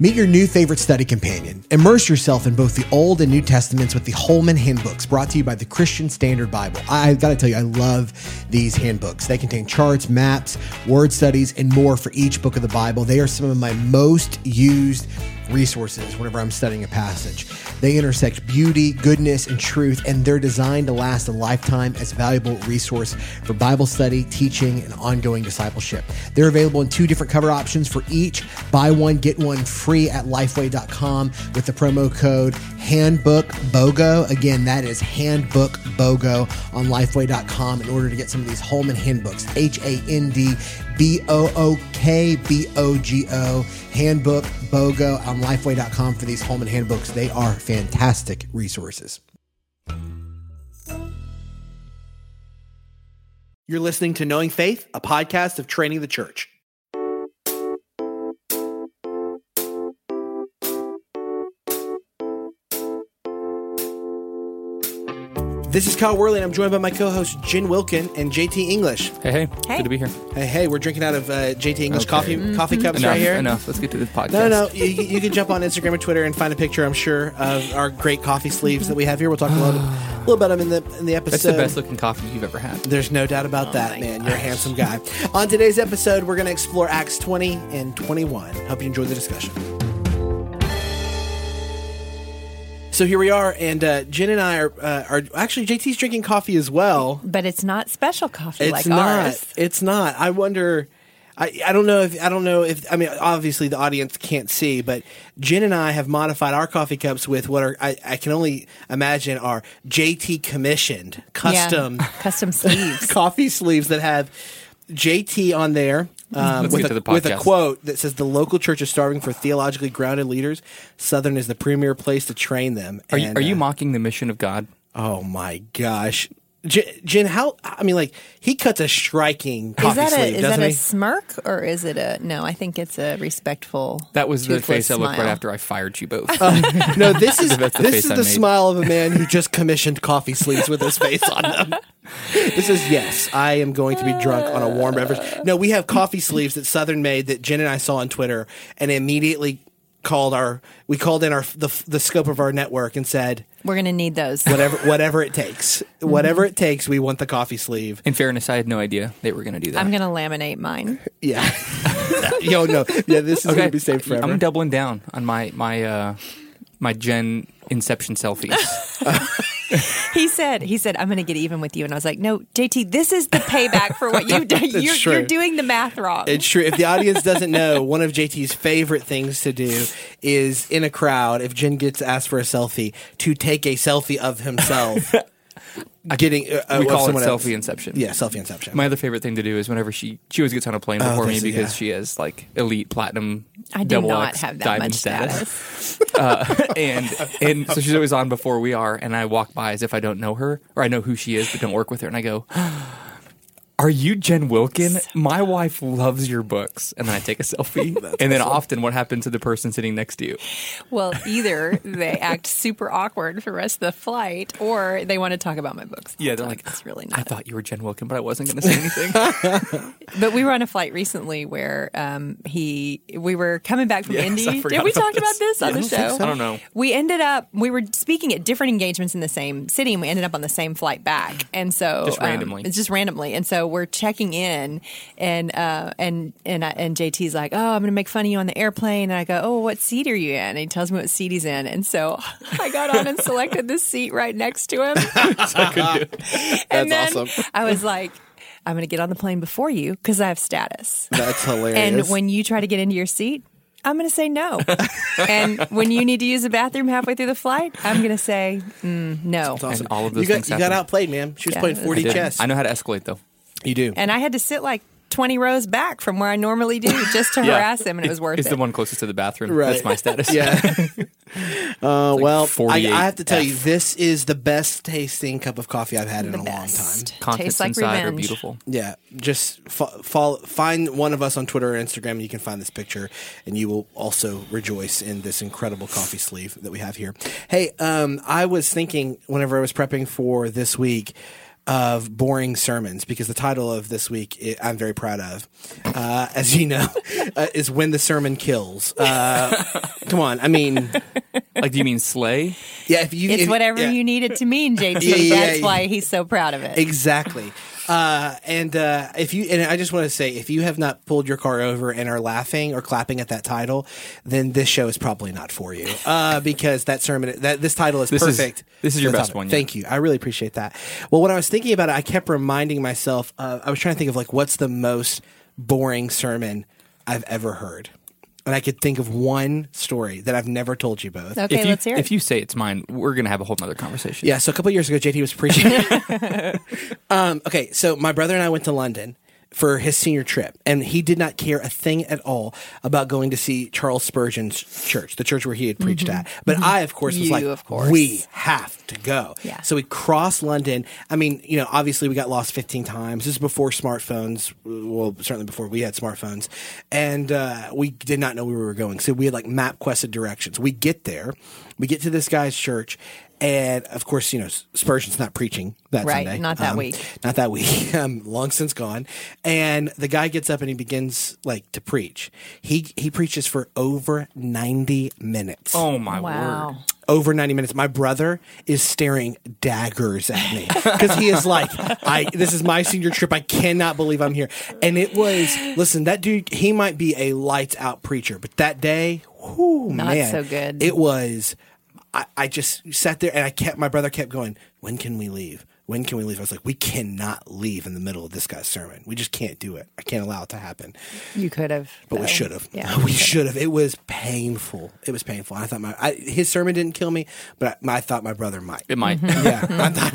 Meet your new favorite study companion. Immerse yourself in both the Old and New Testaments with the Holman Handbooks, brought to you by the Christian Standard Bible. I got to tell you, I love these handbooks. They contain charts, maps, word studies, and more for each book of the Bible. They are some of my most used resources whenever I'm studying a passage. They intersect beauty, goodness, and truth, and they're designed to last a lifetime as a valuable resource for Bible study, teaching, and ongoing discipleship. They're available in 2 different cover options for each. Buy one, get one free at Lifeway.com with the promo code HandbookBOGO. Again, that is HandbookBOGO on Lifeway.com in order to get some of these Holman Handbooks. HandbookBOGO. Handbook BOGO on Lifeway.com for these Holman Handbooks. They are fantastic resources. You're listening to Knowing Faith, a podcast of Training the Church. This is Kyle Worley, and I'm joined by my co-hosts Jen Wilkin and JT English. Hey. Good to be here. Hey, we're drinking out of JT English coffee cups enough, right here. Enough. Let's get to this podcast. No. You can jump on Instagram or Twitter and find a picture, I'm sure, of our great coffee sleeves that we have here. We'll talk a little about them in the episode. That's the best looking coffee you've ever had. There's no doubt about that, man. You're a handsome guy. On today's episode, we're going to explore Acts 20 and 21. Hope you enjoy the discussion. So here we are, and Jen and I are actually, JT's drinking coffee as well. But it's not special coffee It's like not. ours. It's not. I wonder. I don't know if I mean, obviously the audience can't see, but Jen and I have modified our coffee cups with what are I can only imagine are JT commissioned custom sleeves, coffee sleeves that have JT on there. With a quote that says, "The local church is starving for theologically grounded leaders. Southern is the premier place to train them." Are you mocking the mission of God? Oh my gosh, Jen! He cuts a striking coffee sleeve. Is that a smirk or is it a? No, I think it's a respectful. That was the face smile. I looked right after I fired you both. No, this is the smile of a man who just commissioned coffee sleeves with his face on them. This is, yes, I am going to be drunk on a warm beverage. No, we have coffee sleeves that Southern made that Jen and I saw on Twitter, and immediately called in the scope of our network and said, "We're going to need those. Whatever it takes. Whatever it takes, we want the coffee sleeve." In fairness, I had no idea they were going to do that. I'm going to laminate mine. Yeah. Yo, no. Yeah, this is going to be saved forever. I'm doubling down on my Jen Inception selfies. He said, "I'm going to get even with you," and I was like, "No, JT, this is the payback for what you've done. You're doing the math wrong." It's true. If the audience doesn't know, one of JT's favorite things to do is in a crowd, if Jen gets asked for a selfie, to take a selfie of himself. We call it selfie inception. Yeah, selfie inception. My other favorite thing to do is whenever she always gets on a plane before me because she has like elite platinum. I do not have that much status. And so she's always on before we are, and I walk by as if I don't know her or I know who she is but don't work with her, and I go, "Are you Jen Wilkin? My wife loves your books." And then I take a selfie. And then often what happens to the person sitting next to you? Well, either they act super awkward for the rest of the flight, or they want to talk about my books. Yeah, they're like, "It's really I not." thought you were Jen Wilkin, but I wasn't going to say anything. But we were on a flight recently where we were coming back from Indy. Did we talk about this on the show? I don't know. We were speaking at different engagements in the same city, and we ended up on the same flight back. And so just randomly. And so we're checking in, and JT's like, "Oh, I'm going to make fun of you on the airplane." And I go, "Oh, what seat are you in?" And he tells me what seat he's in. And so I got on and selected the seat right next to him. And then awesome. I was like, "I'm going to get on the plane before you because I have status." That's hilarious. And when you try to get into your seat, I'm going to say no. And when you need to use the bathroom halfway through the flight, I'm going to say no. That's awesome. And all of those you things got outplayed, man. She was playing 4D chess. I know how to escalate, though. You do. And I had to sit like 20 rows back from where I normally do just to harass him, and it was worth it. It's the one closest to the bathroom. Right. That's my status. Yeah. Well, 48 I have to tell you, this is the best tasting cup of coffee I've had in a long time. Contents Tastes like inside revenge. are beautiful. Yeah, just find one of us on Twitter or Instagram, and you can find this picture, and you will also rejoice in this incredible coffee sleeve that we have here. Hey, I was thinking whenever I was prepping for this week, of boring sermons because the title of this week I'm very proud of, as you know, is When the Sermon Kills. Come on, I mean, Like, do you mean slay? yeah. It's whatever you need it to mean, JT. That's why he's so proud of it. Exactly. And I just want to say, if you have not pulled your car over and are laughing or clapping at that title, then this show is probably not for you. Because this title is perfect. This is your for the best topic. one. Yeah. Thank you. I really appreciate that. Well, when I was thinking about it, I kept reminding myself, I was trying to think of like, what's the most boring sermon I've ever heard? And I could think of one story that I've never told you both. Okay, let's hear it. If you say it's mine, we're going to have a whole nother conversation. Yeah, so a couple of years ago, JT was preaching. Okay, so my brother and I went to London for his senior trip, and he did not care a thing at all about going to see Charles Spurgeon's church, the church where he had preached at. But I, of course, was we have to go. Yeah. So we crossed London. I mean, obviously we got lost 15 times. This is before smartphones. Well, certainly before we had smartphones. And we did not know where we were going. So we had like MapQuested directions. We get there. We get to this guy's church. And of course, Spurgeon's not preaching that Right, Sunday. not that week. Not that week. Long since gone. And the guy gets up and he begins to preach. He preaches for over 90 minutes. Oh, my Wow. word. Over 90 minutes. My brother is staring daggers at me because he is like, this is my senior trip. I cannot believe I'm here. And it was, listen, that dude, he might be a lights out preacher, but that day, Not man, so good. It was. I just sat there and my brother kept going, when can we leave? When can we leave? I was like, we cannot leave in the middle of this guy's sermon. We just can't do it. I can't allow it to happen. You could have. But we should have. Yeah, we should have. It was painful. It was painful. I thought his sermon didn't kill me, but I thought my brother might. It might. Yeah,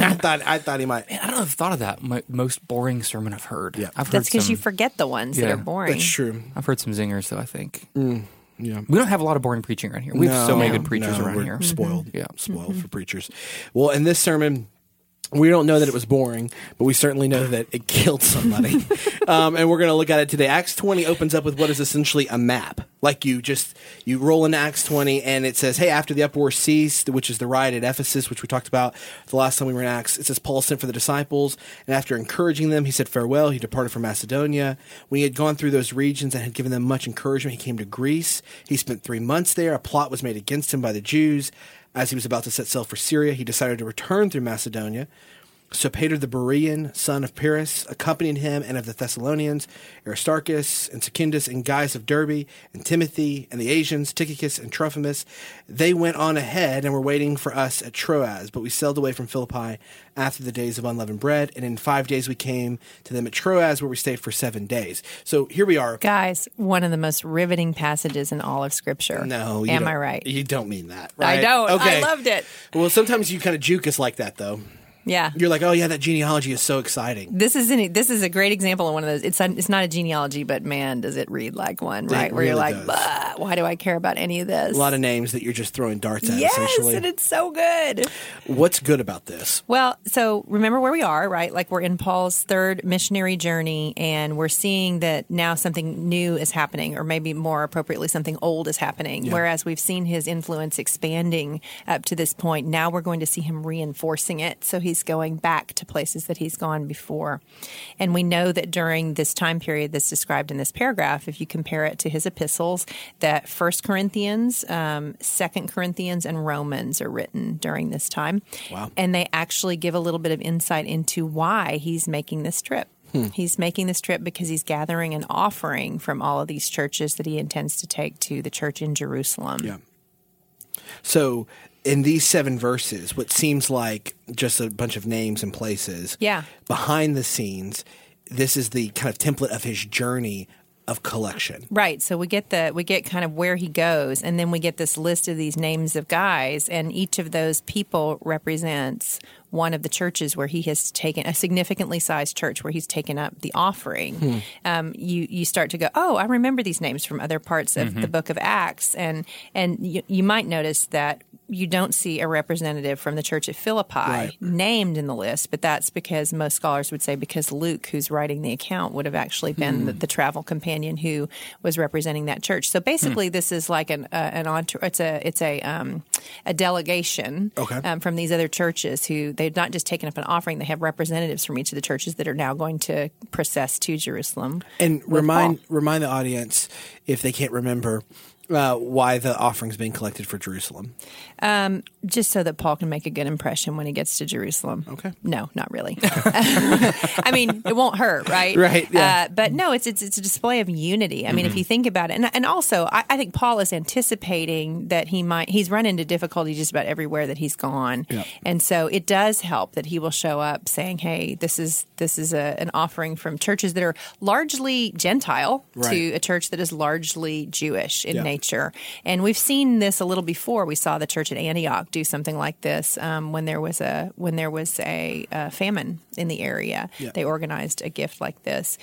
I thought he might. Man, I don't know if I've thought of that. My most boring sermon I've heard. Yeah. I've heard That's because some- you forget the ones that Yeah. are boring. That's true. I've heard some zingers, though, I think. Yeah. We don't have a lot of boring preaching around here. We have so many good preachers around we're here. Spoiled. Yeah. Spoiled for preachers. Well, in this sermon, we don't know that it was boring, but we certainly know that it killed somebody. And we're going to look at it today. Acts 20 opens up with what is essentially a map. Like you roll into Acts 20 and it says, hey, after the uproar ceased, which is the riot at Ephesus, which we talked about the last time we were in Acts, it says Paul sent for the disciples, and after encouraging them, he said farewell. He departed from Macedonia. When he had gone through those regions and had given them much encouragement, he came to Greece. He spent 3 months there. A plot was made against him by the Jews. As he was about to set sail for Syria, he decided to return through Macedonia. So Peter the Berean, son of Pyrrhus, accompanied him, and of the Thessalonians, Aristarchus and Secundus and Gaius of Derbe, and Timothy, and the Asians, Tychicus and Trophimus. They went on ahead and were waiting for us at Troas, but we sailed away from Philippi after the days of unleavened bread, and in 5 days we came to them at Troas, where we stayed for 7 days. So here we are. Guys, one of the most riveting passages in all of Scripture. No, you Am don't- I right? You don't mean that, right? I don't. Okay. I loved it. Well, sometimes you kind of juke us like that, though. Yeah. You're like, oh yeah, that genealogy is so exciting. This is a great example of one of those. It's not a genealogy, but man, does it read like one, right? Where really you're like, does. "Bah, why do I care about any of this? A lot of names that you're just throwing darts at, yes, essentially. and it's so good. What's good about this? Well, so remember where we are, right? Like we're in Paul's third missionary journey, and we're seeing that now something new is happening, or maybe more appropriately, something old is happening. Yeah. Whereas we've seen his influence expanding up to this point, now we're going to see him reinforcing it. So he's going back to places that he's gone before. And we know that during this time period that's described in this paragraph, if you compare it to his epistles, that 1 Corinthians, 2 Corinthians, and Romans are written during this time. Wow. And they actually give a little bit of insight into why he's making this trip. He's making this trip because he's gathering an offering from all of these churches that he intends to take to the church in Jerusalem. Yeah. So in these 7 verses, what seems like just a bunch of names and places, Yeah. behind the scenes, this is the kind of template of his journey of collection. Right. So we get kind of where he goes, and then we get this list of these names of guys, and each of those people represents one of the churches where he has taken a significantly sized church where he's taken up the offering. You start to go, oh, I remember these names from other parts of the book of Acts, and you might notice that you don't see a representative from the church at Philippi named in the list, but that's because most scholars would say because Luke, who's writing the account, would have actually been the travel companion who was representing that church. So basically, this is like a delegation from these other churches who they've not just taken up an offering; they have representatives from each of the churches that are now going to process to Jerusalem. And remind the audience, if they can't remember, why the offering's being collected for Jerusalem. Just so that Paul can make a good impression when he gets to Jerusalem. Okay. No, not really. I mean, it won't hurt, right? Right, yeah. But no, it's a display of unity. I mean, if you think about it, and also I think Paul is anticipating that he's run into difficulty just about everywhere that he's gone, and so it does help that he will show up saying, "Hey, this is an offering from churches that are largely Gentile to a church that is largely Jewish in nature." And we've seen this a little before. We saw the church at Antioch do something like this when there was a famine in the area. They organized a gift like this.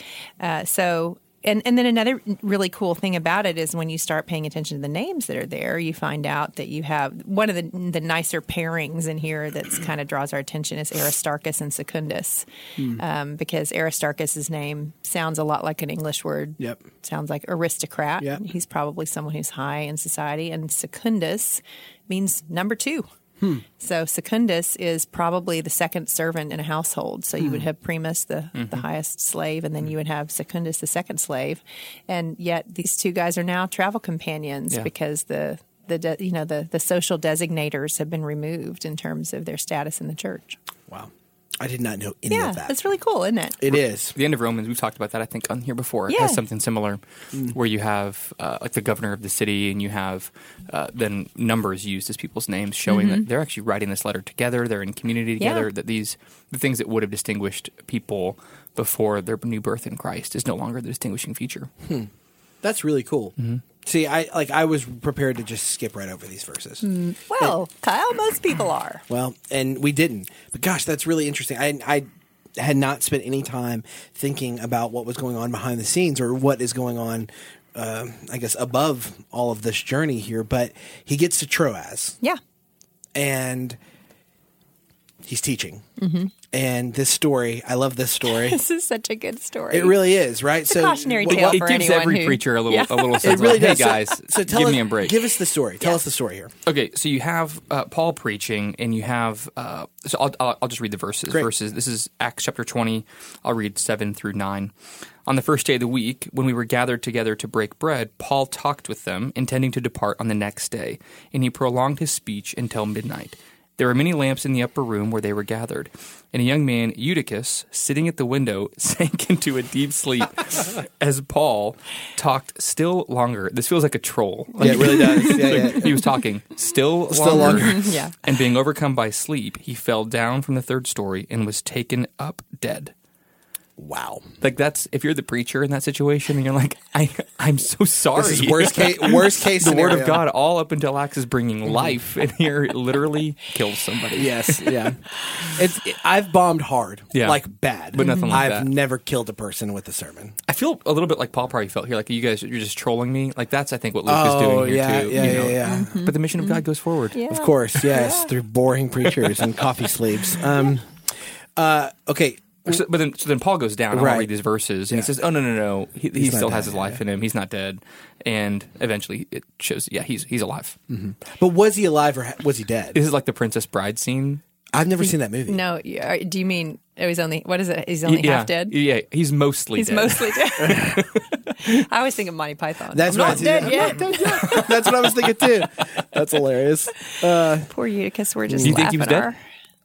And then another really cool thing about it is when you start paying attention to the names that are there, you find out that you have one of the nicer pairings in here that's kind of draws our attention is Aristarchus and Secundus, because Aristarchus's name sounds a lot like an English word. Yep. Sounds like aristocrat. Yep. He's probably someone who's high in society. And Secundus means number 2. So Secundus is probably the second servant in a household. So you would have Primus, the highest slave, and then you would have Secundus, the second slave. And yet these two guys are now travel companions because the social designators have been removed in terms of their status in the church. Wow. I did not know any of that. That's really cool, isn't it? It is. The end of Romans, we've talked about that, I think, on here before. It has something similar where you have like the governor of the city and you have then numbers used as people's names showing that they're actually writing this letter together. They're in community together. That the things that would have distinguished people before their new birth in Christ is no longer the distinguishing feature. That's really cool. See, I was prepared to just skip right over these verses. Well, Kyle, most people are. Well, and we didn't. But gosh, that's really interesting. I had not spent any time thinking about what was going on behind the scenes or what is going on, I guess, above all of this journey here. But he gets to Troas. Yeah. And he's teaching. And this story, I love this story. This is such a good story. It really is, right? It's a cautionary tale it for gives anyone every who... preacher a little sense It really of, hey does. guys, So give me a break. Give us the story. Tell us the story here. Okay, so you have Paul preaching, and you have. So I'll just read the verses. Great. This is Acts chapter 20. I'll read 7 through 9. On the first day of the week, when we were gathered together to break bread, Paul talked with them, intending to depart on the next day, and he prolonged his speech until midnight. There were many lamps in the upper room where they were gathered, and a young man, Eutychus, sitting at the window, sank into a deep sleep as Paul talked still longer. This feels like a troll. Yeah, it really does. He was talking still longer. Yeah. And being overcome by sleep, he fell down from the third story and was taken up dead. Wow. Like that's if you're the preacher in that situation and you're like, I'm so sorry. This is worst case the scenario. word of God all up until Acts is bringing life, and here it literally kills somebody. Yes, yeah. I've bombed hard, like bad, but nothing like that. I've never killed a person with a sermon. I feel a little bit like Paul probably felt here, like you're just trolling me. Like that's I think what Luke is doing here too. Yeah. But the mission of God goes forward. Yeah. Of course, yes, through boring preachers and coffee sleeves. Okay. So then Paul goes down. Right. I'll read these verses, and he says, "Oh no! He still has his life in him. He's not dead." And eventually, it shows, he's alive. But was he alive or was he dead? This is like the Princess Bride scene. I've never seen that movie. No, do you mean he's only, what is it? He's only half dead? Yeah, he's mostly dead. He's mostly dead. I always think of Monty Python. That's I'm what not dead yet. That's what I was thinking too. That's hilarious. Poor Eutychus, we're just Do you think laughing he was dead?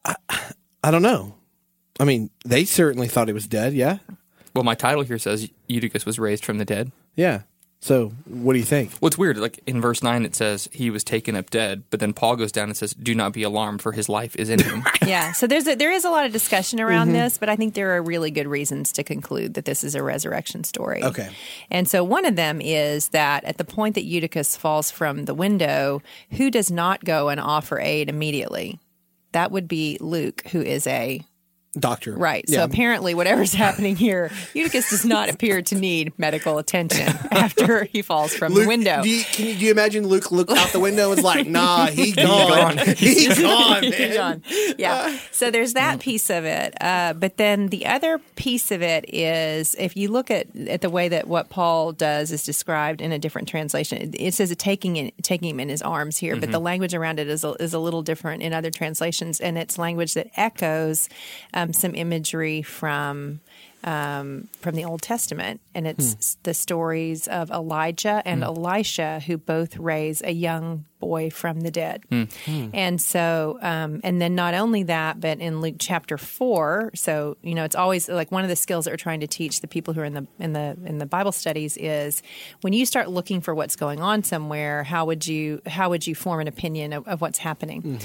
I don't know. I mean, they certainly thought he was dead. Yeah. Well, my title here says Eutychus was raised from the dead. Yeah. So, what do you think? Well, it's weird. Like in verse 9, it says he was taken up dead, but then Paul goes down and says, "Do not be alarmed, for his life is in him." Yeah, so there is a lot of discussion around this, but I think there are really good reasons to conclude that this is a resurrection story. Okay. And so one of them is that at the point that Eutychus falls from the window, who does not go and offer aid immediately? That would be Luke, who is a Doctor. Right. Yeah. So apparently, whatever's happening here, Eutychus does not appear to need medical attention after he falls from the window. Do you imagine Luke looked out the window and was like, nah, he gone. He gone, He's man. gone. Yeah. So there's that piece of it. But then the other piece of it is if you look at the way that what Paul does is described in a different translation, it says taking him in his arms here, but the language around it is a little different in other translations, and it's language that echoes some imagery from the Old Testament, and it's the stories of Elijah and Elisha, who both raise a young boy from the dead. And so, and then not only that, but in Luke chapter 4, so it's always like one of the skills that we're trying to teach the people who are in the Bible studies is when you start looking for what's going on somewhere, how would you form an opinion of what's happening?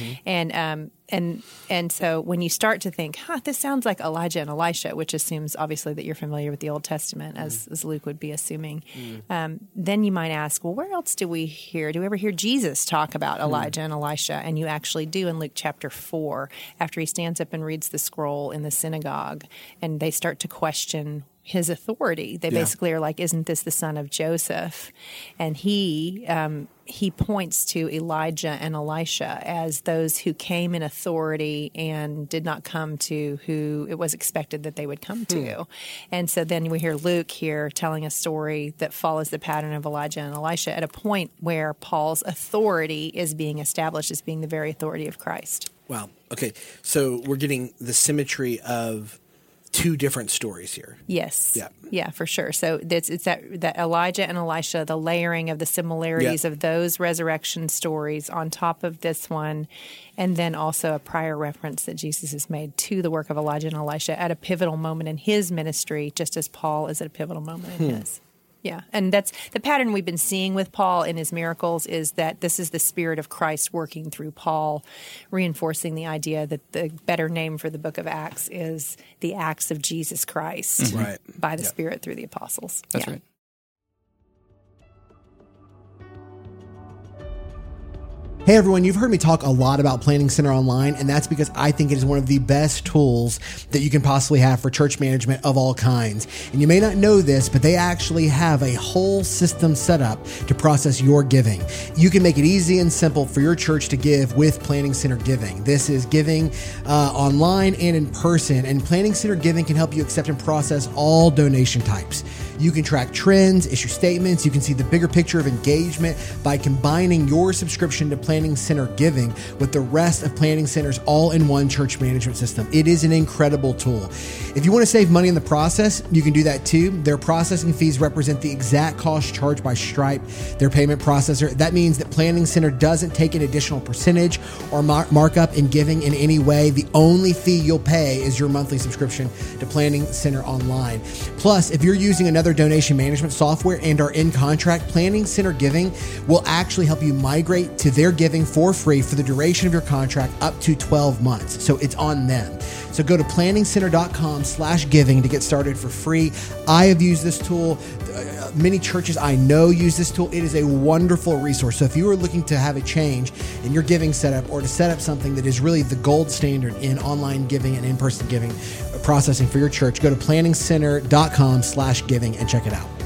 And so when you start to think, this sounds like Elijah and Elisha, which assumes obviously that you're familiar with the Old Testament, as Luke would be assuming, then you might ask, well, where else do we ever hear Jesus talk about Elijah and Elisha? And you actually do in Luke chapter 4, after he stands up and reads the scroll in the synagogue, and they start to question his authority. They basically are like, isn't this the son of Joseph? And he points to Elijah and Elisha as those who came in authority and did not come to who it was expected that they would come to. And so then we hear Luke here telling a story that follows the pattern of Elijah and Elisha at a point where Paul's authority is being established as being the very authority of Christ. Wow. Okay. So we're getting the symmetry of two different stories here. Yes. Yeah. Yeah, for sure. So it's that Elijah and Elisha, the layering of the similarities of those resurrection stories on top of this one, and then also a prior reference that Jesus has made to the work of Elijah and Elisha at a pivotal moment in his ministry, just as Paul is at a pivotal moment in his. Yeah, and that's the pattern we've been seeing with Paul in his miracles is that this is the Spirit of Christ working through Paul, reinforcing the idea that the better name for the book of Acts is the Acts of Jesus Christ by the Spirit through the apostles. That's right. Hey everyone, you've heard me talk a lot about Planning Center Online, and that's because I think it is one of the best tools that you can possibly have for church management of all kinds. And you may not know this, but they actually have a whole system set up to process your giving. You can make it easy and simple for your church to give with Planning Center Giving. This is giving online and in person, and Planning Center Giving can help you accept and process all donation types. You can track trends, issue statements. You can see the bigger picture of engagement by combining your subscription to Planning Center Giving with the rest of Planning Center's all-in-one church management system. It is an incredible tool. If you want to save money in the process, you can do that too. Their processing fees represent the exact cost charged by Stripe, their payment processor. That means that Planning Center doesn't take an additional percentage or markup in giving in any way. The only fee you'll pay is your monthly subscription to Planning Center Online. Plus, if you're using another donation management software and are in contract, Planning Center Giving will actually help you migrate to their giving for free for the duration of your contract up to 12 months. So it's on them. So go to planningcenter.com/giving to get started for free. I have used this tool. Many churches I know use this tool. It is a wonderful resource. So if you are looking to have a change in your giving setup or to set up something that is really the gold standard in online giving and in-person giving processing for your church, go to planningcenter.com/giving and check it out.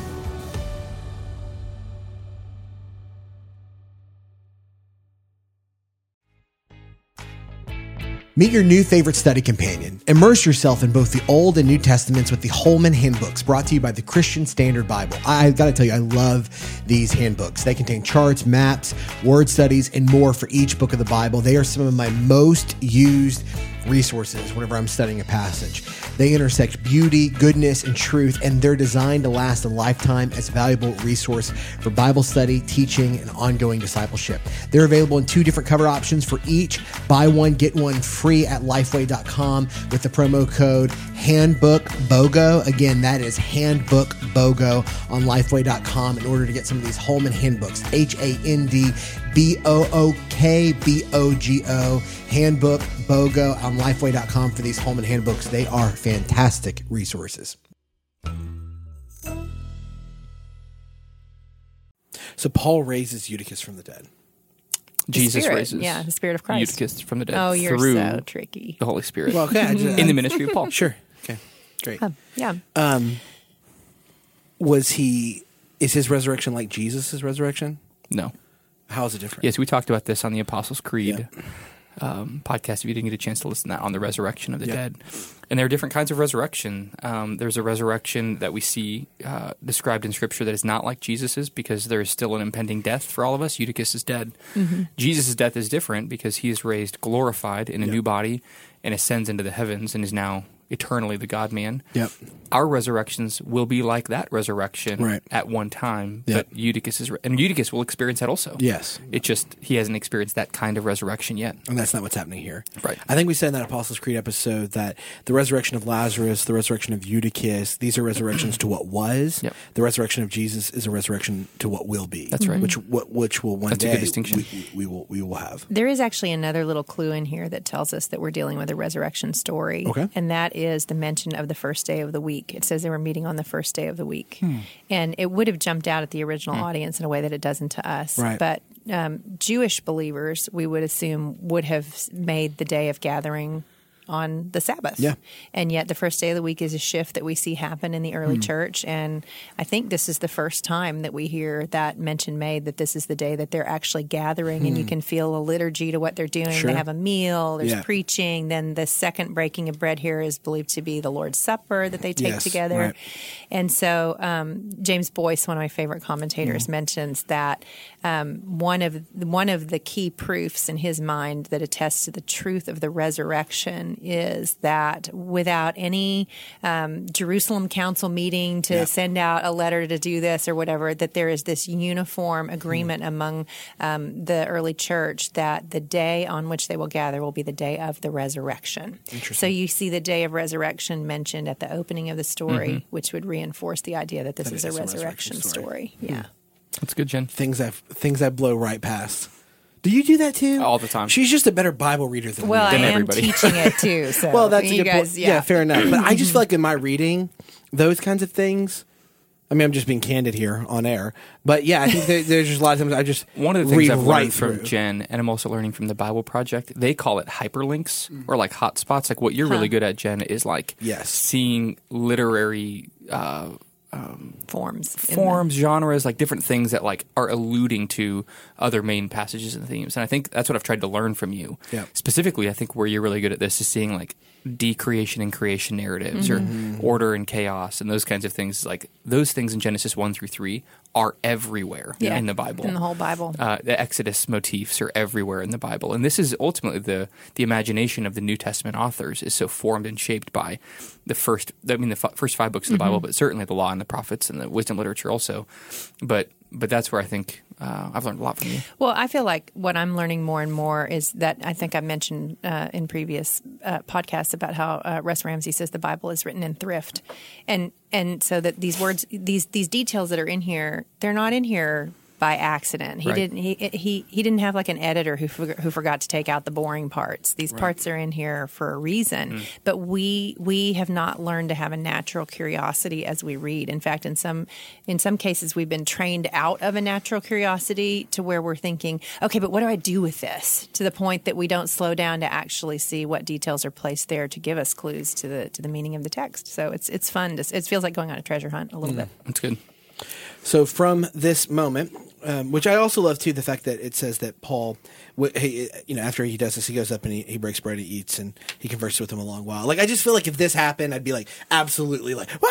Meet your new favorite study companion. Immerse yourself in both the Old and New Testaments with the Holman Handbooks, brought to you by the Christian Standard Bible. I got to tell you, I love these handbooks. They contain charts, maps, word studies, and more for each book of the Bible. They are some of my most used resources whenever I'm studying a passage. They intersect beauty, goodness, and truth, and they're designed to last a lifetime as a valuable resource for Bible study, teaching, and ongoing discipleship. They're available in 2 different cover options for each. Buy one, get one free at Lifeway.com with the promo code HandbookBOGO. Again, that is HandbookBOGO on Lifeway.com in order to get some of these Holman Handbooks. HandbookBOGO. Handbook BOGO on Lifeway.com for these Holman Handbooks. They are fantastic resources. So Paul raises Eutychus from the dead. Jesus Spirit. raises Yeah, the Spirit of Christ. Eutychus from the dead Oh, you're through so tricky. the Holy Spirit Well, okay. in the ministry of Paul. Sure. Okay. Great. Yeah. Is his resurrection like Jesus' resurrection? No. How is it different? Yes, we talked about this on the Apostles' Creed podcast. If you didn't get a chance to listen to that, on the resurrection of the dead. And there are different kinds of resurrection. There's a resurrection that we see described in Scripture that is not like Jesus's, because there is still an impending death for all of us. Eutychus is dead. Jesus' death is different because he is raised glorified in a new body and ascends into the heavens and is now eternally the God-man. Yep. Our resurrections will be like that resurrection Right. at one time, Yep. but Eutychus will experience that also. Yes. It just, he hasn't experienced that kind of resurrection yet. And that's not what's happening here. Right. I think we said in that Apostles' Creed episode that the resurrection of Lazarus, the resurrection of Eutychus, these are resurrections to what was. Yep. The resurrection of Jesus is a resurrection to what will be. That's right. Which will one That's a day good distinction. we will have. There is actually another little clue in here that tells us that we're dealing with a resurrection story. Okay. And that is the mention of the first day of the week. It says they were meeting on the first day of the week. And it would have jumped out at the original audience in a way that it doesn't to us. Right. But Jewish believers, we would assume, would have made the day of gathering on the Sabbath. Yeah. And yet the first day of the week is a shift that we see happen in the early church. And I think this is the first time that we hear that mention made, that this is the day that they're actually gathering, and you can feel a liturgy to what they're doing. Sure. They have a meal, there's Yeah. preaching. Then the second breaking of bread here is believed to be the Lord's Supper that they take Yes, together. right. And so James Boyce, one of my favorite commentators, mentions that one of the key proofs in his mind that attests to the truth of the resurrection is that without any Jerusalem council meeting to send out a letter to do this or whatever, that there is this uniform agreement among the early church that the day on which they will gather will be the day of the resurrection. So you see the day of resurrection mentioned at the opening of the story, which would reinforce the idea that this is a resurrection story. Yeah. That's good, Jen. Things I blow right past. Do you do that too? All the time. She's just a better Bible reader than Well, me. I Than am everybody. teaching it too. So Well, that's a you good guys, point. Yeah, fair enough. But I just feel like in my reading, those kinds of things. I mean, I'm just being candid here on air, but yeah, I think there's just a lot of times I just One of the things read I've right learned from through. Jen, and I'm also learning from the Bible Project, they call it hyperlinks or like hotspots. Like what you're really good at, Jen, is like Yes. seeing literary forms, genres, like different things that like are alluding to other main passages and themes. And I think that's what I've tried to learn from you. Yeah. Specifically, I think where you're really good at this is seeing like decreation and creation narratives or order and chaos and those kinds of things. Like those things in Genesis 1-3 are everywhere in the Bible. in the whole Bible. The Exodus motifs are everywhere in the Bible. And this is ultimately the imagination of the New Testament authors is so formed and shaped by the first 5 books of the Bible, but certainly the Law and the Prophets and the wisdom literature also. But that's where I think I've learned a lot from you. Well, I feel like what I'm learning more and more is that I think I mentioned in previous podcasts about how Russ Ramsey says the Bible is written in thrift, and so that these words, these details that are in here, they're not in here by accident. He Right. didn't. He didn't have like an editor who forgot to take out the boring parts. These parts are in here for a reason. But we have not learned to have a natural curiosity as we read. In fact, in some cases, we've been trained out of a natural curiosity to where we're thinking, okay, but what do I do with this? To the point that we don't slow down to actually see what details are placed there to give us clues to the meaning of the text. So it's fun. It feels like going on a treasure hunt a little bit. That's good. So from this moment, which I also love too, the fact that it says that Paul, after he does this, he goes up and he breaks bread, he eats, and he converses with him a long while. Like I just feel like if this happened, I'd be like absolutely like, Wah!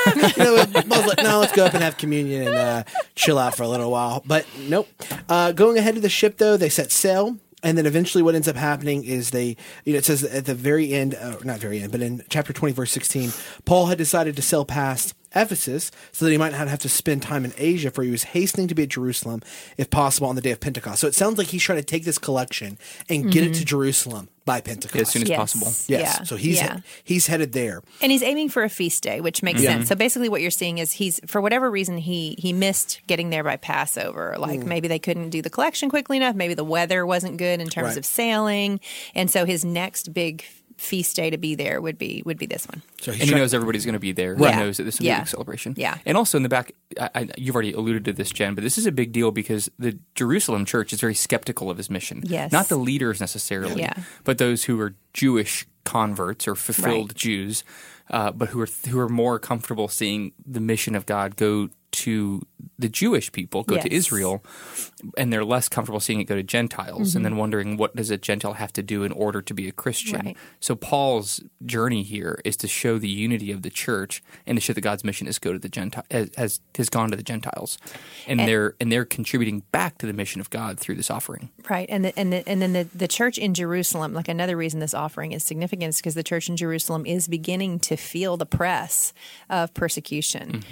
Paul's like, no, let's go up and have communion and chill out for a little while. But nope. Going ahead to the ship though, they set sail. And then eventually what ends up happening is it says at the very end, not very end, but in chapter 20, verse 16, Paul had decided to sail past Ephesus so that he might not have to spend time in Asia, for he was hastening to be at Jerusalem, if possible, on the day of Pentecost. So it sounds like he's trying to take this collection and get it to Jerusalem by Pentecost. As soon as possible. Yes. Yeah. So he's headed there. And he's aiming for a feast day, which makes sense. So basically what you're seeing is he's, for whatever reason, he missed getting there by Passover. Like maybe they couldn't do the collection quickly enough. Maybe the weather wasn't good in terms Right. of sailing. And so his next big feast day to be there would be this one. So And he knows everybody's going to be there. Right. He knows that this will be a Yeah. big celebration. Yeah. And also in the back, you've already alluded to this, Jen, but this is a big deal because the Jerusalem church is very skeptical of his mission. Yes. Not the leaders necessarily, Yeah. but those who are Jewish converts or fulfilled Right. Jews, but who are more comfortable seeing the mission of God go to the Jewish people, go Yes. to Israel, and they're less comfortable seeing it go to Gentiles and then wondering what does a Gentile have to do in order to be a Christian. Right. So Paul's journey here is to show the unity of the church and to show that God's mission is go to the Gentile has gone to the Gentiles, and they're contributing back to the mission of God through this offering. Right, and then the church in Jerusalem, like another reason this offering is significant is because the church in Jerusalem is beginning to feel the press of persecution.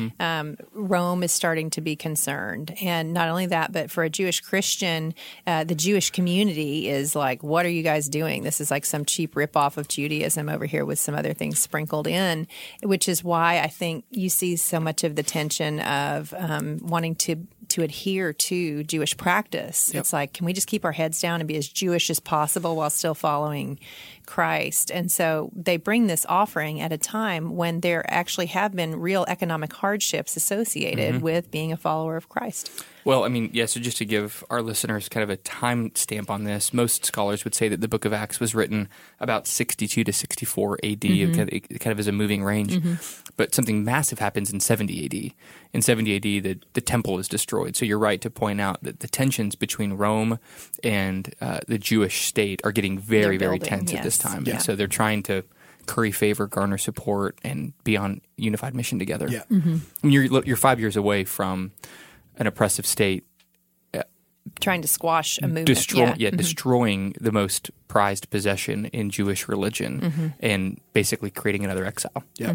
Rome is starting to be concerned, and not only that, but for a Jewish Christian, the Jewish community is like, "What are you guys doing? This is like some cheap ripoff of Judaism over here with some other things sprinkled in," which is why I think you see so much of the tension of wanting to adhere to Jewish practice. It's like, can we just keep our heads down and be as Jewish as possible while still following Christ? And so they bring this offering at a time when there actually have been real economic hardships associated with being a follower of Christ. Well, I mean, yeah, so just to give our listeners kind of a time stamp on this, most scholars would say that the book of Acts was written about 62 to 64 AD. It kind of is a moving range. But something massive happens in 70 AD. In 70 AD, the temple is destroyed. So you're right to point out that the tensions between Rome and the Jewish state are getting very, very building, tense at this yes. time. Yeah. And so they're trying to curry favor, garner support, and be on unified mission together. Yeah. I mean, you're 5 years away from an oppressive state Trying to squash a movement. destroying the most prized possession in Jewish religion and basically creating another exile. Yeah.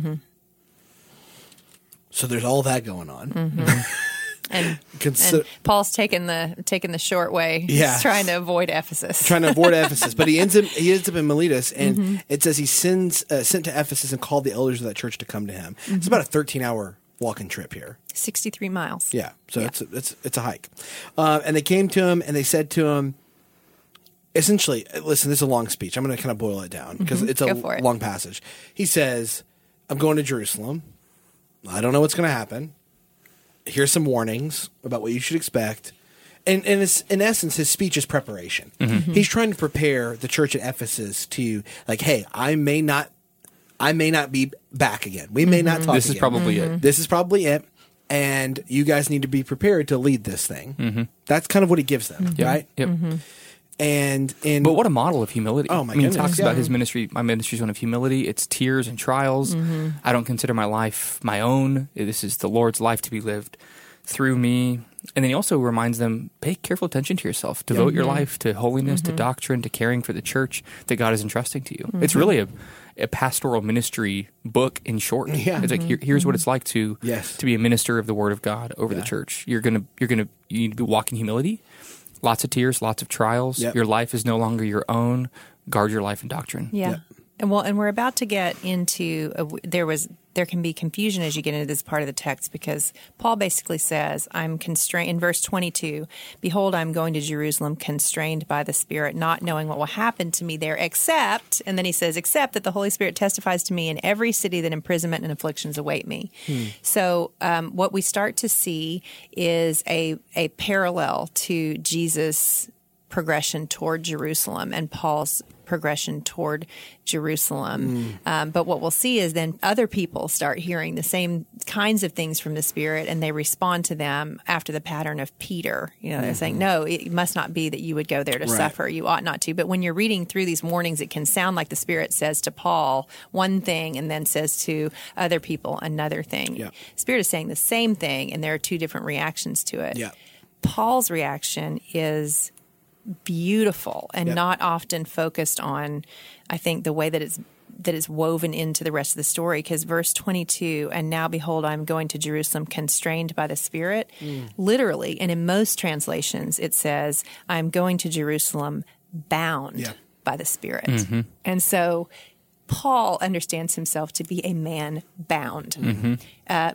So there's all that going on. And Consi- Paul's taking the short way. Yeah. He's trying to avoid Ephesus. trying to avoid Ephesus, but he ends up in Miletus, and it says he sent to Ephesus and called the elders of that church to come to him. It's about a 13-hour walking trip here. 63 miles. Yeah, so it's a hike, and they came to him and they said to him, essentially, listen, this is a long speech. I'm going to kind of boil it down because it's a Go for it. long passage. He says, "I'm going to Jerusalem. I don't know what's going to happen. Here's some warnings about what you should expect." And it's, in essence, his speech is preparation. He's trying to prepare the church at Ephesus to, like, hey, I may not be back again. We may not talk This is again. probably it. This is probably it. And you guys need to be prepared to lead this thing. That's kind of what he gives them, right? Yep. And But what a model of humility. Oh, my I mean, goodness. he talks Yeah. about his ministry. My ministry is one of humility. It's tears and trials. I don't consider my life my own. This is the Lord's life to be lived through me. And then he also reminds them, pay careful attention to yourself. Devote your life to holiness, to doctrine, to caring for the church that God is entrusting to you. It's really a pastoral ministry book in short. Yeah. It's like, here's what it's like to Yes. be a minister of the Word of God over the church. You need to walk in humility. Lots of tears, lots of trials. Yep. Your life is no longer your own. Guard your life in doctrine. Yeah. Yeah. And we're about to get into there can be confusion as you get into this part of the text because Paul basically says, I'm constrained in verse 22, behold, I'm going to Jerusalem constrained by the Spirit, not knowing what will happen to me there, except, and then he says, except that the Holy Spirit testifies to me in every city that imprisonment and afflictions await me. So what we start to see is a parallel to Jesus' progression toward Jerusalem and Paul's progression toward Jerusalem. But what we'll see is then other people start hearing the same kinds of things from the Spirit and they respond to them after the pattern of Peter. They're saying, no, it must not be that you would go there to suffer. You ought not to. But when you're reading through these warnings, it can sound like the Spirit says to Paul one thing and then says to other people another thing. Yeah. Spirit is saying the same thing and there are two different reactions to it. Yeah. Paul's reaction is beautiful and not often focused on, I think, the way that it's woven into the rest of the story. Because verse 22, and now behold, I'm going to Jerusalem constrained by the Spirit. Literally, and in most translations, it says, I'm going to Jerusalem bound by the Spirit. And so Paul understands himself to be a man bound.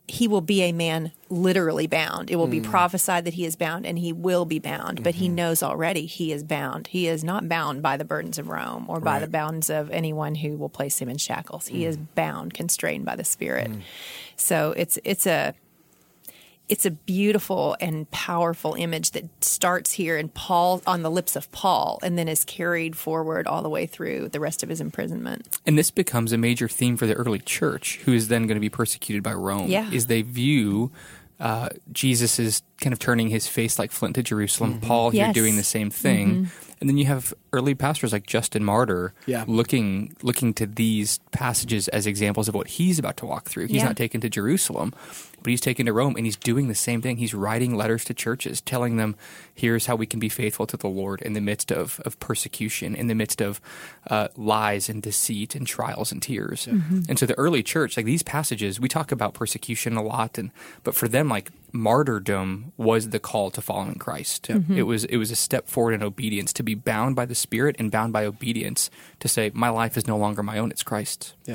he will be a man literally bound. It will be prophesied that he is bound, and he will be bound. But he knows already he is bound. He is not bound by the burdens of Rome or by the bounds of anyone who will place him in shackles. He is bound, constrained by the Spirit. So it's a beautiful and powerful image that starts here in Paul, on the lips of Paul, and then is carried forward all the way through the rest of his imprisonment. And this becomes a major theme for the early church, who is then going to be persecuted by Rome. Yeah. Is they view Jesus is kind of turning his face like flint to Jerusalem. Paul here Yes. doing the same thing. And then you have early pastors like Justin Martyr looking to these passages as examples of what he's about to walk through. He's not taken to Jerusalem, but he's taken to Rome, and he's doing the same thing. He's writing letters to churches, telling them, here's how we can be faithful to the Lord in the midst of persecution, in the midst of lies and deceit and trials and tears. And so the early church, like these passages, we talk about persecution a lot, but for them, like martyrdom was the call to following Christ. It was a step forward in obedience, to be bound by the Spirit and bound by obedience, to say, my life is no longer my own, it's Christ's. Yeah.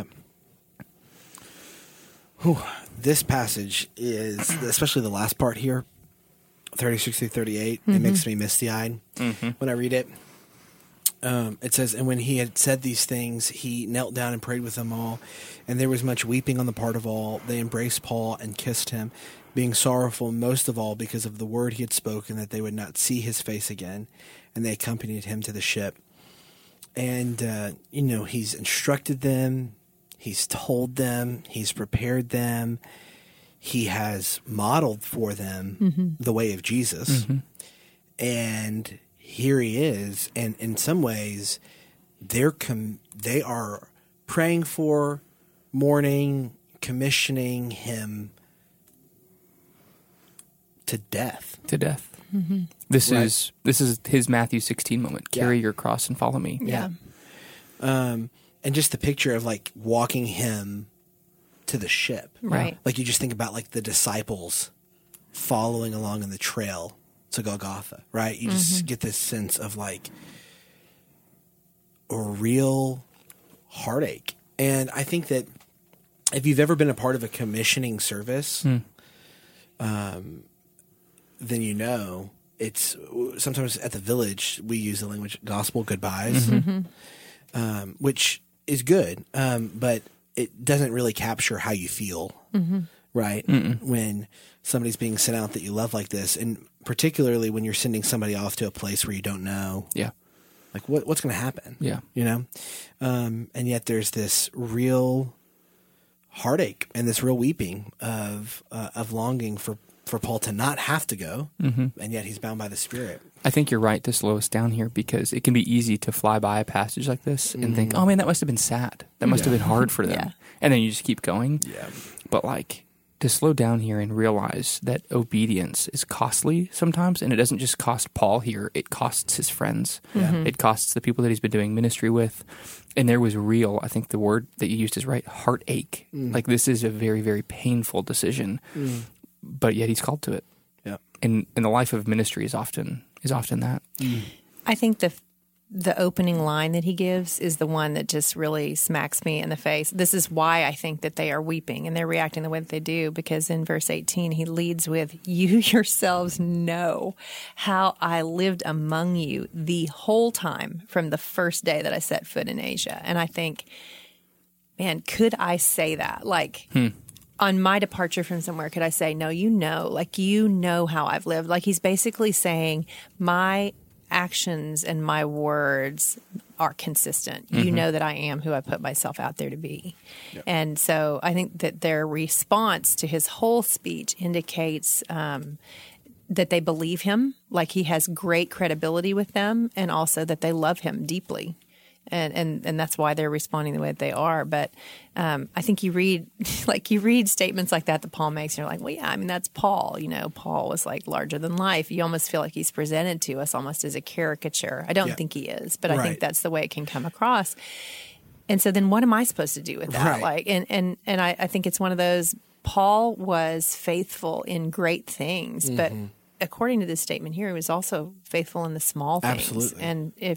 Whew. This passage is, especially the last part here, 36 through 38, it makes me misty-eyed when I read it. It says, and when he had said these things, he knelt down and prayed with them all, and there was much weeping on the part of all. They embraced Paul and kissed him, being sorrowful most of all because of the word he had spoken, that they would not see his face again, and they accompanied him to the ship. And, he's instructed them, he's told them, he's prepared them, he has modeled for them the way of Jesus. And here he is, and in some ways, they are praying for, mourning, commissioning him to death. To death. This is his Matthew 16 moment. Carry your cross and follow me. Yeah. And just the picture of like walking him to the ship. Right. Like you just think about like the disciples following along in the trail to Golgotha, right? You just get this sense of like a real heartache. And I think that if you've ever been a part of a commissioning service, then you know it's sometimes at the Village we use the language gospel goodbyes, which is good, but it doesn't really capture how you feel, right? When somebody's being sent out that you love like this, and particularly when you're sending somebody off to a place where you don't know, like what's going to happen, and yet there's this real heartache and this real weeping of longing for Paul to not have to go, and yet he's bound by the Spirit. I think you're right to slow us down here, because it can be easy to fly by a passage like this and think, oh man, that must have been sad. That must have been hard for them. And then you just keep going. But like, to slow down here and realize that obedience is costly sometimes, and it doesn't just cost Paul here, it costs his friends. It costs the people that he's been doing ministry with. And there was real, I think the word that you used is right, heartache. Like this is a very, very painful decision. But yet he's called to it. And the life of ministry is often that. I think the opening line that he gives is the one that just really smacks me in the face. This is why I think that they are weeping and they're reacting the way that they do, because in verse 18 he leads with, you yourselves know how I lived among you the whole time from the first day that I set foot in Asia. And I think, man, could I say that? Like, on my departure from somewhere, could I say, no, you know how I've lived? Like he's basically saying my actions and my words are consistent. You know that I am who I put myself out there to be. And so I think that their response to his whole speech indicates that they believe him, like he has great credibility with them, and also that they love him deeply. And that's why they're responding the way that they are. But I think you read statements like that Paul makes, and you're like, well, yeah, I mean, that's Paul. You know, Paul was like larger than life. You almost feel like he's presented to us almost as a caricature. I don't think he is, but I think that's the way it can come across. And so then what am I supposed to do with that? Like, and I think it's one of those, Paul was faithful in great things, but according to this statement here, he was also faithful in the small things. Absolutely. And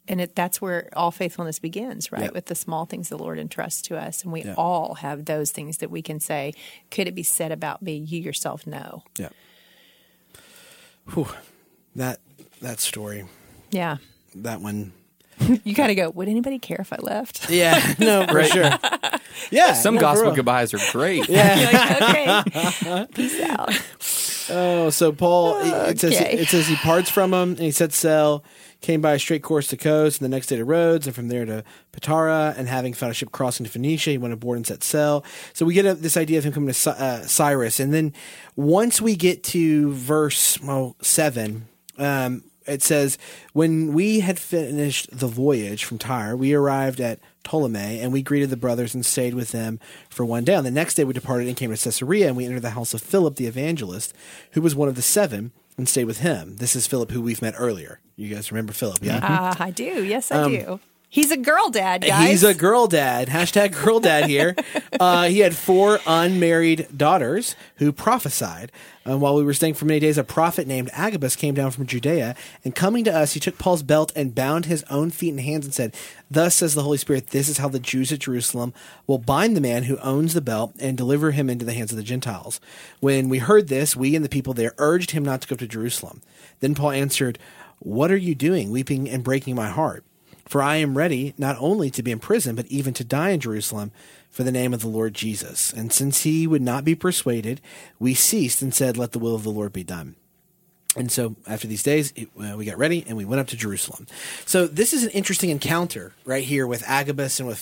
that's where all faithfulness begins, right? Yep. With the small things the Lord entrusts to us. And we Yep. all have those things that we can say, could it be said about me? You yourself know. Yeah. Whew. That story, Yeah. that one. You kind of go, would anybody care if I left? Yeah, no, for sure. Yeah. Some no, for gospel real. goodbyes are great. You're like, okay, peace out. Oh, so Paul, it Okay. says he parts from him and he set sail, came by a straight course to coast, and the next day to Rhodes, and from there to Patara, and having found a ship crossing to Phoenicia, he went aboard and set sail. So we get this idea of him coming to Cyrus, and then once we get to verse 7, it says, when we had finished the voyage from Tyre, we arrived at Ptolemy, and we greeted the brothers and stayed with them for one day. On the next day we departed and came to Caesarea, and we entered the house of Philip the evangelist, who was one of the 7, and stayed with him. This is Philip, who we've met earlier. You guys remember Philip, yeah? I do. Yes, I do. He's a girl dad, guys. He's a girl dad. Hashtag girl dad here. He had 4 unmarried daughters who prophesied. While we were staying for many days, a prophet named Agabus came down from Judea, and coming to us, he took Paul's belt and bound his own feet and hands and said, "Thus says the Holy Spirit, this is how the Jews at Jerusalem will bind the man who owns the belt and deliver him into the hands of the Gentiles." When we heard this, we and the people there urged him not to go to Jerusalem. Then Paul answered, "What are you doing, weeping and breaking my heart? For I am ready not only to be in prison, but even to die in Jerusalem for the name of the Lord Jesus." And since he would not be persuaded, we ceased and said, "Let the will of the Lord be done." And so after these days, we got ready and we went up to Jerusalem. So this is an interesting encounter right here with Agabus and with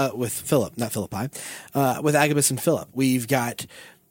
Agabus and Philip. We've got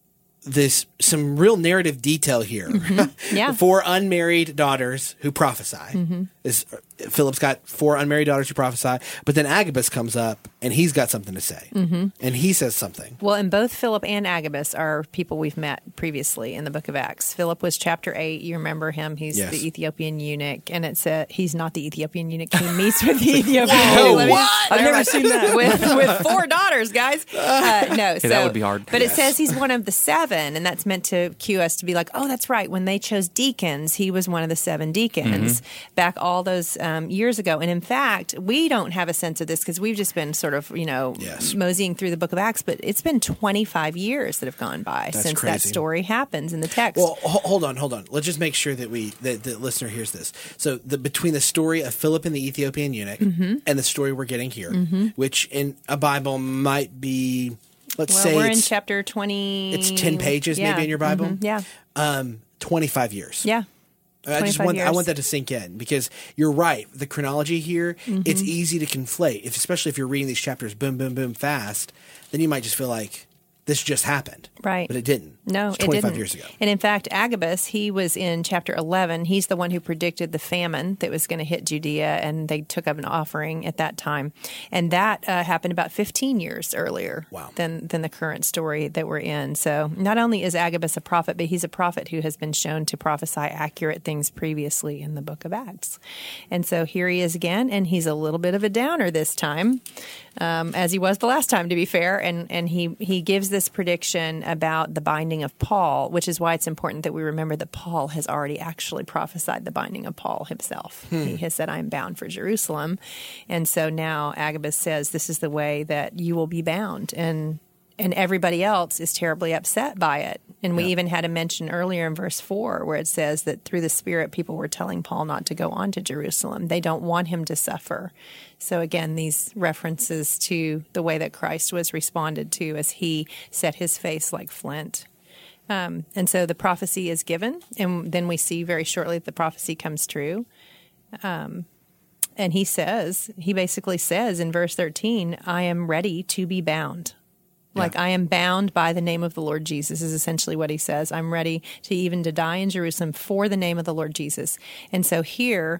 some real narrative detail here. Mm-hmm. Yeah. 4 unmarried daughters who prophesy. Mm-hmm. Philip's got 4 unmarried daughters who prophesy, but then Agabus comes up and he's got something to say. Mm-hmm. And he says something. Well, and both Philip and Agabus are people we've met previously in the book of Acts. Philip was chapter 8. You remember him. He's Yes. the Ethiopian eunuch. And it said he's not the Ethiopian eunuch. He meets with the Ethiopian Whoa, eunuch. what? I've never seen that. with 4 daughters, guys. No, so, that would be hard. But it says he's one of the 7, and that's meant to cue us to be like, oh, that's right. When they chose deacons, he was one of the 7 deacons back all those years ago. And in fact, we don't have a sense of this because we've just been sort of, Yes. moseying through the book of Acts, but it's been 25 years that have gone by That's since crazy. that story happens in the text. Well, hold on. Let's just make sure that the listener hears this. So between the story of Philip and the Ethiopian eunuch and the story we're getting here, which in a Bible might be, let's say we're in chapter 20. it's 10 pages maybe in your Bible. Yeah. 25 years. Yeah. I 25 years. want that to sink in because you're right. The chronology here, it's easy to conflate. Especially if you're reading these chapters boom, boom, boom fast, then you might just feel like this just happened. Right. But it didn't. No, It's it 25 didn't. years ago. And in fact, Agabus, he was in chapter 11. He's the one who predicted the famine that was going to hit Judea, and they took up an offering at that time. And that happened about 15 years earlier than the current story that we're in. So not only is Agabus a prophet, but he's a prophet who has been shown to prophesy accurate things previously in the book of Acts. And so here he is again, and he's a little bit of a downer this time, as he was the last time, to be fair. And he gives this prediction about the binding of Paul, which is why it's important that we remember that Paul has already actually prophesied the binding of Paul himself. He has said, "I'm bound for Jerusalem." And so now Agabus says, this is the way that you will be bound. And everybody else is terribly upset by it. And we even had a mention earlier in verse 4 where it says that through the Spirit, people were telling Paul not to go on to Jerusalem. They don't want him to suffer. So again, these references to the way that Christ was responded to as he set his face like flint. And so the prophecy is given, and then we see very shortly that the prophecy comes true. And he basically says in verse 13, I am ready to be bound. Like, I am bound by the name of the Lord Jesus is essentially what he says. I'm ready to die in Jerusalem for the name of the Lord Jesus. And so here,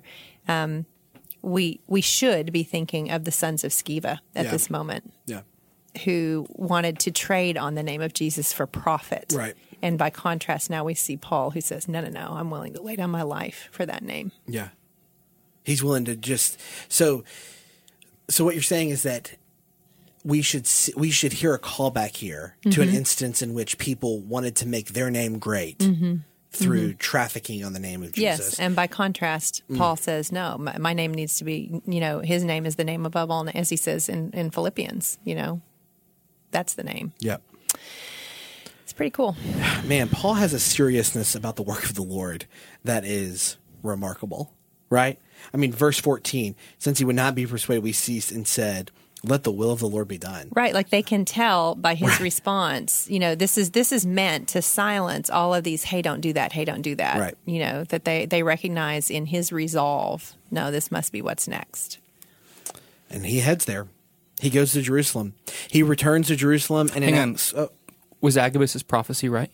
we should be thinking of the sons of Sceva at this moment. Yeah. Who wanted to trade on the name of Jesus for profit. Right. And by contrast, now we see Paul who says, no, I'm willing to lay down my life for that name. Yeah. He's willing to just so what you're saying is that we should hear a callback here to an instance in which people wanted to make their name great through trafficking on the name of Jesus. Yes, and by contrast, Paul says, no, my name needs to be, his name is the name above all, as he says in Philippians, that's the name. Yep. It's pretty cool. Man, Paul has a seriousness about the work of the Lord that is remarkable, right? I mean, verse 14, since he would not be persuaded, we ceased and said, let the will of the Lord be done. Right, like they can tell by his response, this is meant to silence all of these, hey, don't do that, hey, don't do that. Right. That they recognize in his resolve, no, this must be what's next. And he heads there. He goes to Jerusalem. He returns to Jerusalem and enacts. Was Agabus' prophecy right?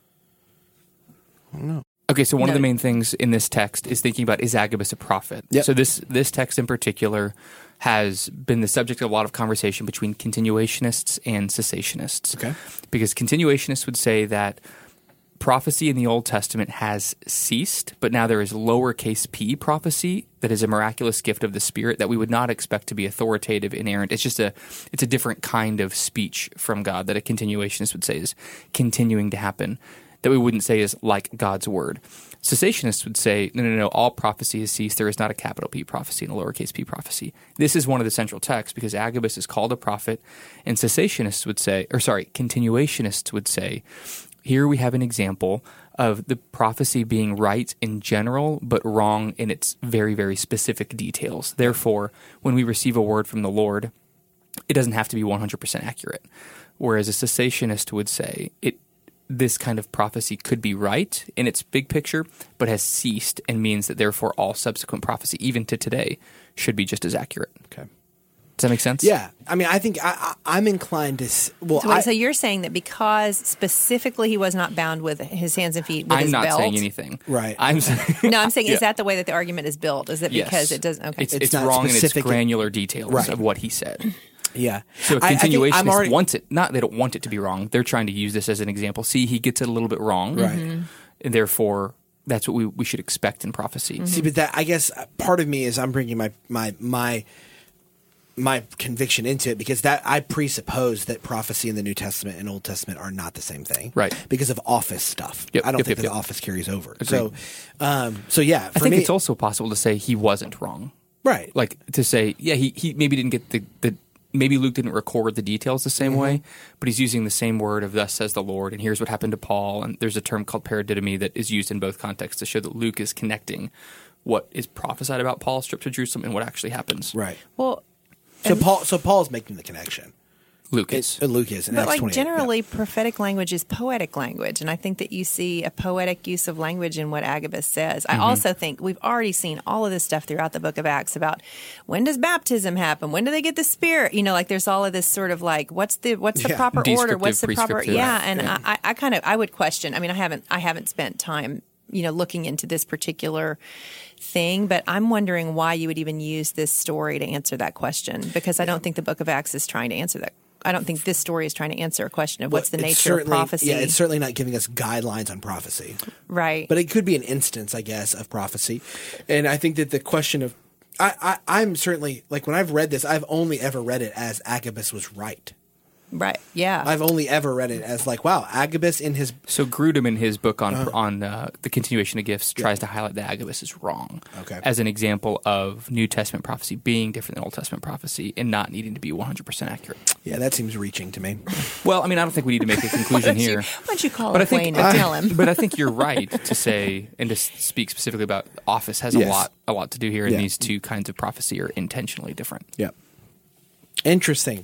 I don't know. Okay, so one of the main things in this text is thinking about, is Agabus a prophet? Yep. So this text in particular has been the subject of a lot of conversation between continuationists and cessationists. Okay. Because continuationists would say that prophecy in the Old Testament has ceased, but now there is lowercase p prophecy that is a miraculous gift of the Spirit that we would not expect to be authoritative, inerrant. It's a different kind of speech from God that a continuationist would say is continuing to happen, that we wouldn't say is like God's word. Cessationists would say, no, all prophecy has ceased. There is not a capital P prophecy and a lowercase p prophecy. This is one of the central texts because Agabus is called a prophet, and continuationists would say, here we have an example of the prophecy being right in general, but wrong in its very, very specific details. Therefore, when we receive a word from the Lord, it doesn't have to be 100% accurate. Whereas a cessationist would say, this kind of prophecy could be right in its big picture, but has ceased and means that therefore all subsequent prophecy, even to today, should be just as accurate. Okay. Does that make sense? Yeah. I mean, I think I'm inclined to... So you're saying that because specifically he was not bound with his hands and feet with his belt? I'm not saying anything. Right. I'm saying... No, I'm saying, is that the way that the argument is built? Is it because it doesn't... Okay. It's not wrong specific in its granular details of what he said. Yeah. So a continuationist wants it. Not they don't want it to be wrong. They're trying to use this as an example. See, he gets it a little bit wrong. Right. And therefore, that's what we should expect in prophecy. See, but that, I guess part of me is I'm bringing my conviction into it because that I presuppose that prophecy in the New Testament and Old Testament are not the same thing. Right. Because of office stuff. Yep, I don't think yep. the office carries over. Agreed. So yeah, I think it's also possible to say he wasn't wrong. Right. Like to say, yeah, he maybe didn't get the maybe Luke didn't record the details the same way, but he's using the same word of thus says the Lord, and here's what happened to Paul, and there's a term called paradidomi that is used in both contexts to show that Luke is connecting what is prophesied about Paul's trip to Jerusalem and what actually happens. Right. Well, So Paul's making the connection. Luke is. Luke is. But like generally, prophetic language is poetic language, and I think that you see a poetic use of language in what Agabus says. I also think we've already seen all of this stuff throughout the book of Acts about when does baptism happen, when do they get the Spirit? Like there's all of this sort of like what's the proper order, what's the proper and I would question. I mean, I haven't spent time looking into this particular thing, but I'm wondering why you would even use this story to answer that question, because I don't think the book of Acts is trying to answer that. I don't think this story is trying to answer a question of what's the nature of prophecy. Yeah, it's certainly not giving us guidelines on prophecy. Right. But it could be an instance, I guess, of prophecy. And I think that the question of I'm certainly, like when I've read this, I've only ever read it as Agabus was right. Right. Yeah. I've only ever read it as like, wow, Agabus in his... So Grudem in his book on the continuation of gifts tries to highlight that Agabus is wrong as an example of New Testament prophecy being different than Old Testament prophecy and not needing to be 100% accurate. Yeah, that seems reaching to me. Well, I mean, I don't think we need to make a conclusion here. Why don't you call it Wayne and tell him? But I think you're right to say, and to speak specifically about office has a lot to do here, and these two kinds of prophecy are intentionally different. Yeah. Interesting.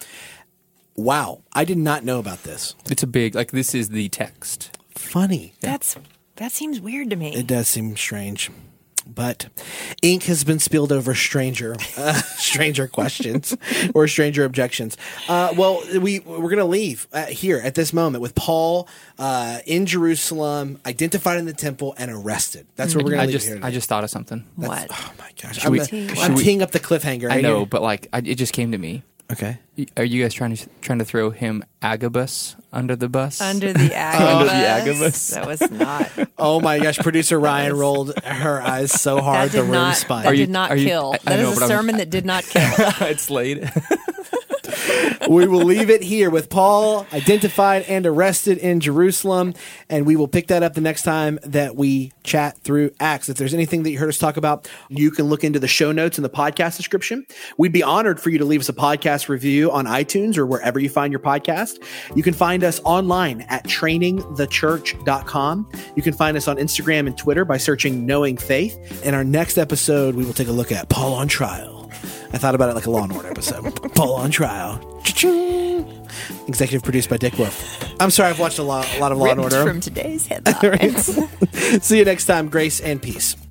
Wow, I did not know about this. It's a big, like, this is the text. Funny. That seems weird to me. It does seem strange. But ink has been spilled over stranger questions or stranger objections. Well, we're going to leave here at this moment with Paul in Jerusalem, identified in the temple, and arrested. That's where we're going to leave here today. I just thought of something. What? Oh, my gosh. Should I'm teeing up the cliffhanger. I know, but like it just came to me. Okay. Are you guys trying to throw him Agabus under the bus? Under the Agabus. Under the Agabus. That was not. Oh my gosh! Producer Ryan rolled her eyes so hard the room spun. That did not kill. That is a sermon that did not kill. It's late. We will leave it here with Paul identified and arrested in Jerusalem, and we will pick that up the next time that we chat through Acts. If there's anything that you heard us talk about, you can look into the show notes in the podcast description. We'd be honored for you to leave us a podcast review on iTunes or wherever you find your podcast. You can find us online at trainingthechurch.com. You can find us on Instagram and Twitter by searching Knowing Faith. In our next episode, we will take a look at Paul on Trial. I thought about it like a Law & Order episode. Paul on Trial. Cha-ching. Executive produced by Dick Wolf. I'm sorry, I've watched a lot of Law & Ripped Order. from today's headlines. See you next time. Grace and peace.